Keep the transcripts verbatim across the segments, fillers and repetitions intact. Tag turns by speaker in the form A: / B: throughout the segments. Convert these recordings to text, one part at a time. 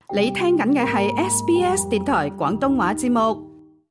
A: 你聽緊嘅係 S B S 電台廣東話節目。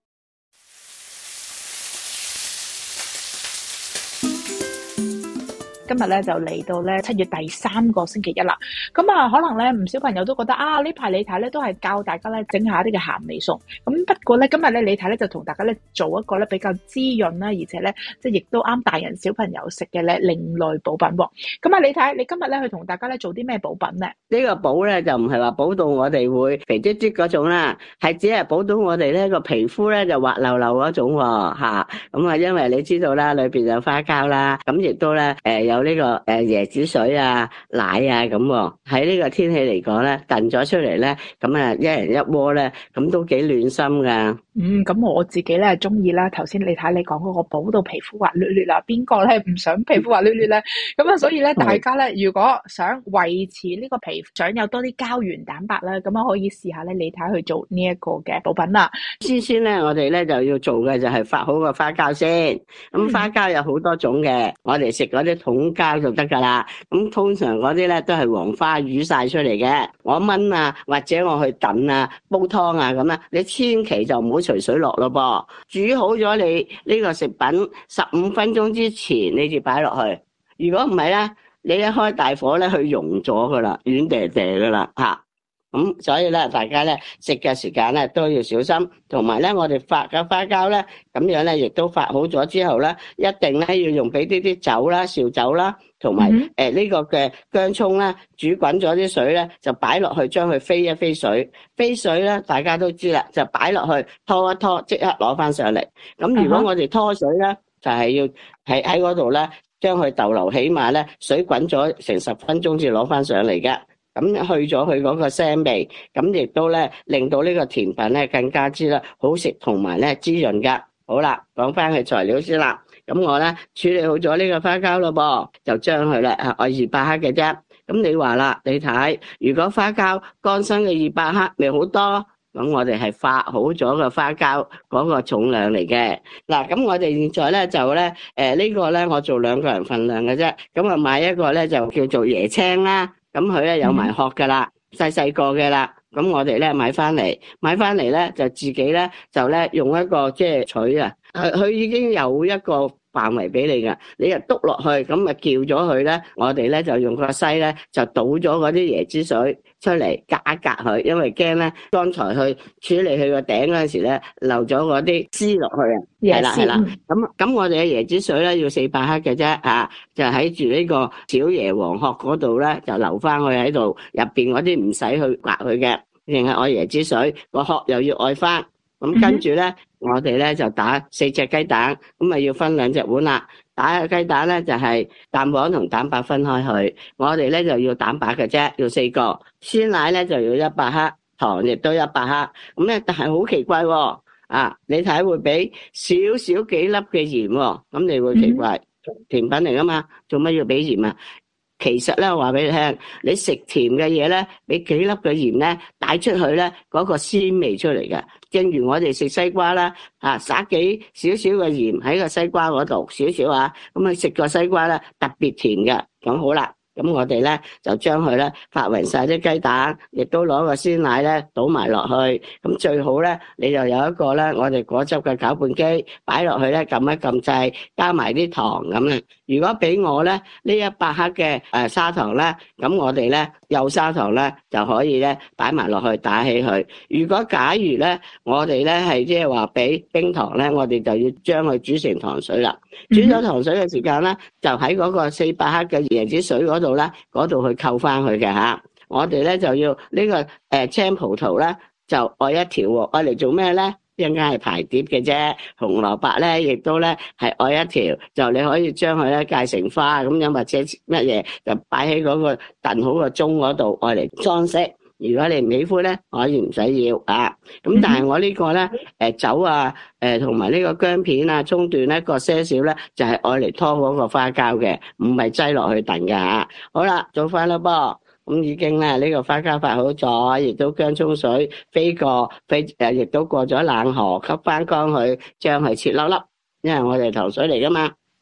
B: 今日咧就嚟到咧七月第三個星期一啦，咁啊可能咧唔少朋友都覺得啊呢排李太咧都係教大家咧整下啲嘅鹹味餸，咁不過咧今日咧李太咧就同大家咧做一個咧比較滋潤啦，而且咧即係亦都啱大人小朋友食嘅咧另類補品喎。咁啊李太，你今日咧去同大家咧做啲咩補品咧？
C: 呢個補咧就唔係話補到我哋會肥嘟嘟嗰種啦，係只係補到我哋咧個皮膚咧就滑溜溜嗰種喎嚇。咁啊，因為你知道啦，裏邊有花膠啦，咁亦都咧誒有呢個誒椰子水啊、奶啊咁喎。喺呢個天氣嚟講咧，燉咗出嚟咧，咁啊一人一鍋咧，咁都幾暖心噶。
B: 嗯，咁我自己咧中意啦。頭先你睇你講嗰個補到皮膚滑捋捋啦，邊個咧唔想皮膚滑捋捋咧？咁啊，所以咧大家咧如果想維持呢個皮膚，想有多啲膠原蛋白咧，咁啊可以試下咧，你睇去做呢一個嘅補品啦。
C: 先先咧，我哋咧就要做嘅就係發好個花膠先。咁花膠有好多種嘅，我哋食嗰啲桶膠就得噶啦。咁通常嗰啲咧都係黃花魚曬出嚟嘅。我炆啊，或者我去燉啊、煲湯啊咁啊，你千祈就唔好隨水落咯噃。煮好咗你呢個食品十五分鐘之前，你至擺落去。如果唔係咧，你一開大火咧，佢溶咗噶啦，軟嗲嗲噶啦嚇。咁所以咧，大家咧食嘅時間咧都要小心，同埋咧我哋發嘅花膠咧，咁樣咧亦都發好咗之後咧，一定咧要用俾啲啲酒啦、紹酒啦，同埋誒呢個嘅薑葱啦，煮滾咗啲水咧，就擺落去將佢飛一飛水，飛水咧大家都知啦，就擺落去拖一拖，即刻攞翻上嚟。咁如果我哋拖水咧，就係要喺喺嗰度咧，將佢逗留起碼咧水滾咗成十分鐘至攞翻上嚟嘅。咁去咗佢嗰個腥味，咁亦都咧令到呢個甜品咧更加之啦好食，同埋咧滋潤噶。好啦，講翻佢材料先啦。咁我咧處理好咗呢個花膠咯噃，就將佢咧啊我二百克嘅啫。咁你話啦，你睇如果花膠乾身嘅二百克咪好多，咁我哋係發好咗嘅花膠嗰個重量嚟嘅。嗱，咁我哋現在咧就咧誒呢個咧我做兩個人份量嘅啫。咁啊買一個咧就叫做椰青啦。咁佢咧有埋殼噶啦，細細個嘅啦。咁我哋咧買翻嚟，買翻嚟咧就自己咧就咧用一個即係錘啊，佢佢已經有一個範圍俾你噶，你就篤落去，咁咪叫咗佢咧。我哋咧就用個篩咧就倒咗嗰啲椰子水出嚟，隔一隔佢，因為驚咧剛才去處理佢個頂嗰陣時咧漏咗嗰啲絲落去啊。係啦係啦，咁咁我哋嘅椰子水咧要四百克嘅啫嚇，就喺住呢個小椰黃殼嗰度咧就留翻去喺度，入邊嗰啲唔使去刮佢嘅，淨係愛椰子水，個殼又要愛翻。咁跟住咧，我哋咧就打四隻雞蛋，咁啊要分兩隻碗啦。打嘅雞蛋咧就係蛋黃同蛋白分開去，我哋咧就要蛋白嘅啫，要四個。鮮奶咧就要一百克，糖亦都一百克。咁咧但係好奇怪喎。啊！你睇會俾少少幾粒嘅鹽喎，咁你會奇怪，甜品嚟噶嘛？做乜要俾鹽啊？其實咧，我話俾你聽，你食甜嘅嘢咧，俾幾粒嘅鹽咧，帶出去咧，嗰個鮮味出嚟嘅。正如我哋食西瓜啦，啊，撒幾少少嘅鹽喺個西瓜嗰度，少少啊，咁啊食個西瓜咧特別甜嘅。咁好啦。咁我哋咧就將佢咧發勻晒啲雞蛋，亦都攞個鮮奶咧倒埋落去。咁最好咧，你就有一個咧，我哋果汁嘅攪拌機擺落去咧，撳一撳掣，加埋啲糖咁啦。如果俾我咧呢一百克嘅誒砂糖咧，咁我哋咧幼砂糖咧就可以咧擺埋落去打起佢。如果假如咧我哋咧係即係話俾冰糖咧，我哋就要將佢煮成糖水啦。煮咗糖水嘅時間咧，就喺嗰個四百克嘅椰子水嗰度咧，嗰度去扣翻佢嘅吓。我哋咧就要呢個誒青葡萄咧，就愛一條喎，愛嚟做咩咧？一陣間係排碟嘅啫。紅蘿蔔咧，亦都咧係愛一條，就你可以將佢咧戒成花咁樣，或者乜嘢就擺喺嗰個燉好個盅嗰度，愛嚟裝飾。如果你唔喜歡咧，可以唔使要啊。咁但係我呢個咧，誒酒啊，誒同埋呢個薑片啊、葱段咧，各些少咧，就係愛嚟拖嗰個花膠嘅，唔係擠落去燉㗎吓。好啦，做翻啦噃。咁已經咧呢個花膠發好咗，亦都薑葱水飛過，飛誒亦都過咗冷河，吸翻乾佢，將佢切粒粒，因為我哋糖水嚟噶嘛。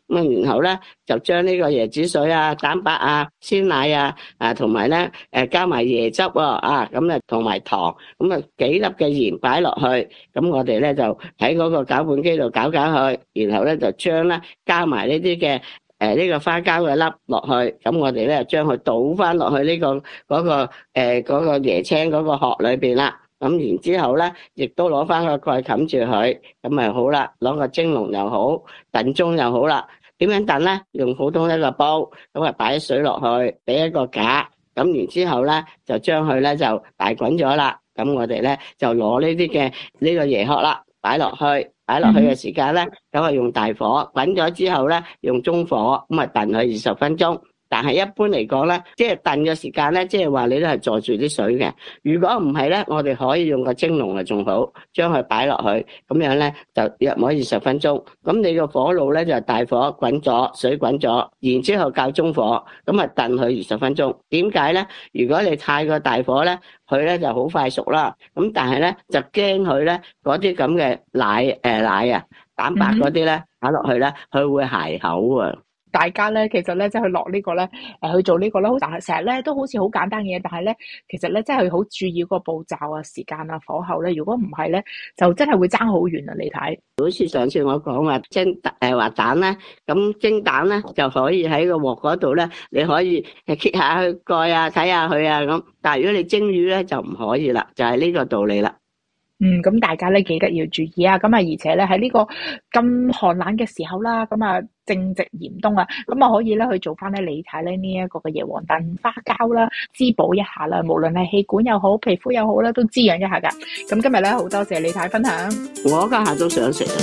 C: 咁啊，然後咧就將呢個椰子水啊、蛋白啊、鮮奶啊，啊同埋咧誒加埋椰汁喎，啊咁啊同埋糖，咁啊幾粒嘅鹽擺落去，咁我哋咧就喺嗰個攪拌機度攪攪佢，然後咧就將咧加埋呢啲嘅誒呢個花膠嘅粒落去，咁我哋咧將佢倒翻落去呢個嗰個誒嗰個椰青嗰個殼裏邊啦。咁然之後咧，亦都攞翻個蓋冚住佢，咁咪好啦。攞個蒸籠又好，燉盅又好啦。點樣燉咧？用普通一個煲，咁啊擺啲水落去，俾一個架，咁然之後咧就將佢咧就大滾咗啦。咁我哋咧就攞呢啲嘅呢個椰殼啦，擺落去，擺落去嘅時間咧，咁啊用大火滾咗之後咧，用中火咁啊燉佢二十分鐘。但係一般嚟講咧，即係燉嘅時間咧，即係話你都係坐住啲水嘅。如果唔係咧，我哋可以用個蒸籠啊，仲好，將佢擺落去，咁樣咧就約摸二十分鐘。咁你個火爐咧就大火滾咗，水滾咗，然之後較中火，咁啊燉佢二十分鐘。點解咧？如果你太過大火咧，佢咧就好快熟啦。咁但係咧就驚佢咧嗰啲咁嘅奶誒、呃、奶啊蛋白嗰啲咧打落去咧，佢會鞋口啊。
B: 大家咧，其實咧，即係去落呢個咧，誒去做呢個咧，但係成日咧都好似好簡單嘅嘢，但係咧，其實咧真係好注意個步驟啊、時間啊、火候咧。如果唔係咧，就真係會爭好遠啊！你睇，
C: 好似上次我講話蒸誒滑蛋咧，咁蒸蛋咧就可以喺個鑊嗰度咧，你可以誒揭下佢蓋啊，睇下佢啊咁。但係如果你蒸魚咧就唔可以啦，就係呢個道理啦。
B: 嗯，咁大家咧記得要注意啊！咁啊，而且咧喺呢個咁寒冷嘅時候啦，咁啊正值嚴冬啊，咁啊可以咧去做翻咧李太咧呢一個嘅椰黃燉花膠啦，滋補一下啦，無論係氣管又好，皮膚又好啦，都滋養一下噶。咁今日咧好多謝李太分享，
C: 我家下都想食啊！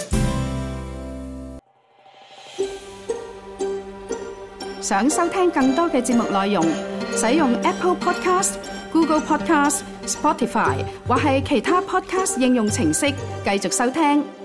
A: 想收聽更多嘅節目內容，使用 Apple Podcast、Google Podcast、Spotify 或係其他 Podcast 應用程式繼續收聽。